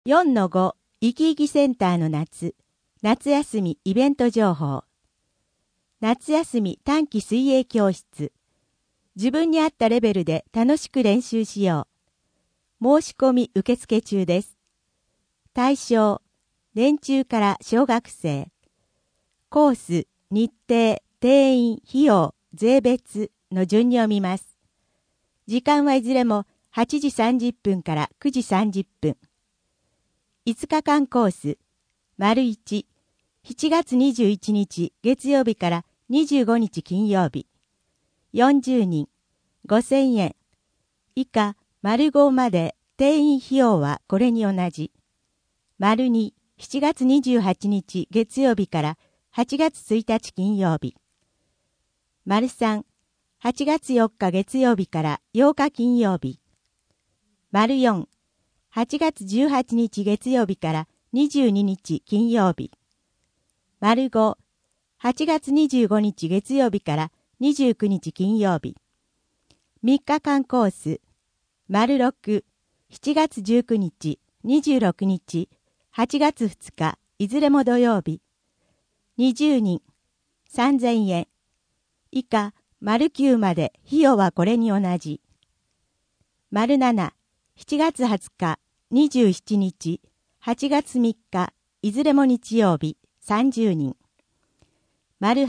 4-5 いきいきセンターの夏休みイベント情報。夏休み短期水泳教室。自分に合ったレベルで楽しく練習しよう。申し込み受付中です。対象、年中から小学生。コース、日程、定員、費用、税別の順に読みます。時間はいずれも8時30分から9時30分。5日間コース、丸1、7月21日月曜日から25日金曜日。40人、5000円。以下、丸5まで定員費用はこれに同じ。丸2、7月28日月曜日から8月1日金曜日。丸3、8月4日月曜日から8日金曜日。丸4、8月18日月曜日から22日金曜日。丸5、8月25日月曜日から29日金曜日。3日間コース。丸6、7月19日、26日、8月2日、いずれも土曜日。20人、3000円。以下、丸9まで費用はこれに同じ。丸7、7月20日、27日、8月3日、いずれも日曜日、30人。丸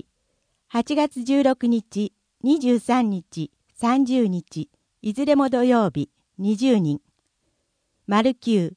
8、8月16日、23日、30日、いずれも土曜日、20人。丸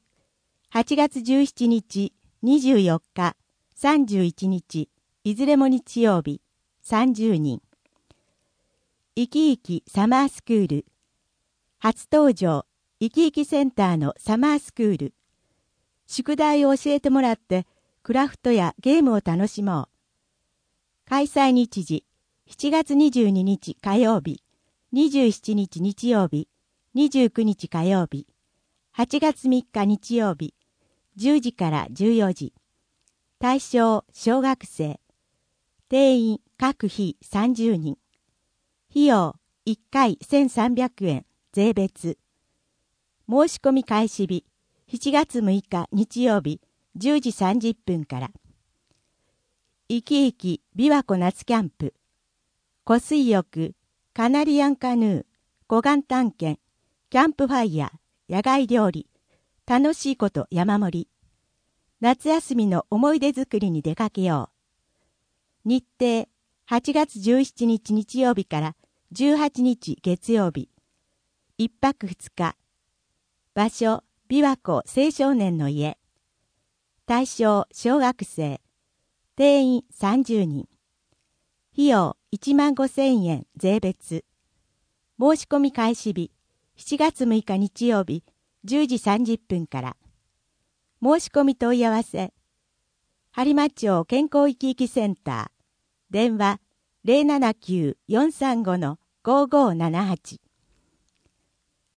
9、8月17日、24日、31日、いずれも日曜日、30人。いきいきサマースクール。初登場、いきいきセンターのサマースクール。宿題を教えてもらって、クラフトやゲームを楽しもう。開催日時、7月22日火曜日、27日日曜日、29日火曜日、8月3日日曜日、10時から14時。対象、小学生。定員、各日30人。費用、1回1300円、税別。申し込み開始日、7月6日日曜日、10時30分から。いきいき琵琶湖夏キャンプ。湖水浴、カナリアンカヌー、湖岸探検、キャンプファイヤー、野外料理、楽しいこと山盛り。夏休みの思い出作りに出かけよう。日程、8月17日日曜日から18日月曜日。1泊2日。場所、琵琶湖青少年の家。対象、小学生。定員30人。費用15,000円税別。申し込み開始日、7月6日日曜日、10時30分から。申し込み問い合わせ。播磨町健康いきいきセンター。電話 079-435-5578。